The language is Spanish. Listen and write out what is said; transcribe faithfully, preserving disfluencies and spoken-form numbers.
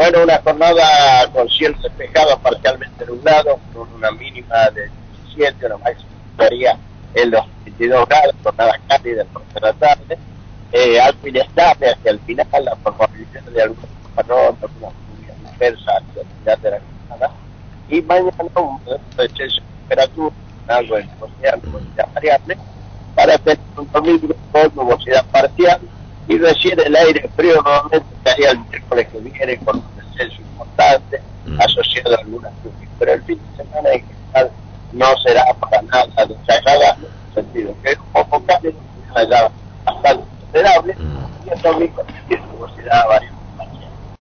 Bueno, una jornada con cielo despejado, parcialmente nublado, con una mínima de diecisiete, una máxima estaría en los veintidós grados, jornada cálida por la tarde, eh, algo inestable hacia el final, la probabilidad de algunos patrones, algunas lluvias dispersas hacia el final de la jornada, y mañana un descenso de temperatura, algo de nubosidad, nubosidad variable, para tener un domingo con nubosidad parcial, y recién el aire frío nuevamente estaría el miércoles que viene con un descenso importante asociado a algunas lluvias, pero el fin de semana en general no será para nada desagradable, en el sentido que es un poco cálido, una ya bastante tolerable, y el domingo tiene nubosidad variable.